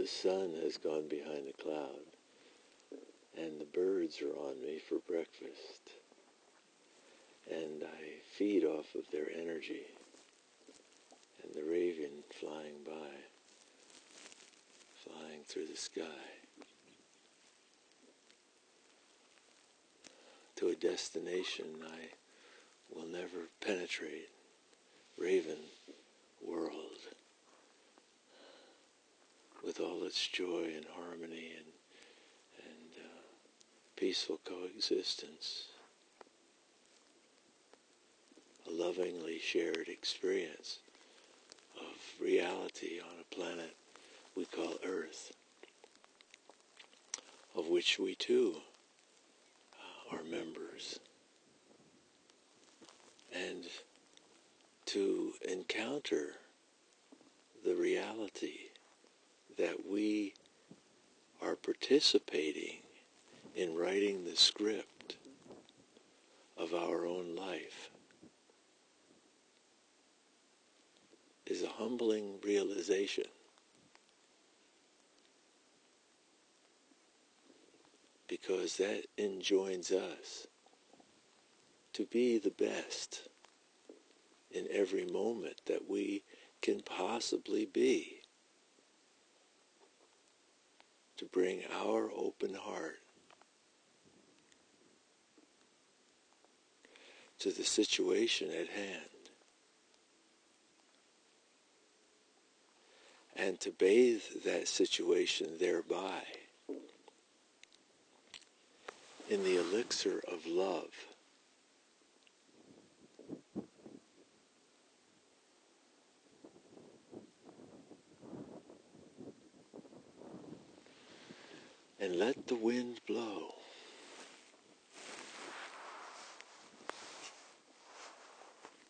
The sun has gone behind the cloud, and the birds are on me for breakfast. And I feed off of their energy, and the raven flying by, flying through the sky, to a destination I will never penetrate, Raven world, with all its joy and harmony and peaceful coexistence, a lovingly shared experience of reality on a planet we call Earth, of which we too are members. And to encounter the reality that we are participating in writing the script of our own life is a humbling realization. Because that enjoins us to be the best in every moment that we can possibly be. To bring our open heart to the situation at hand. And to bathe that situation thereby in the elixir of love. And let the wind blow.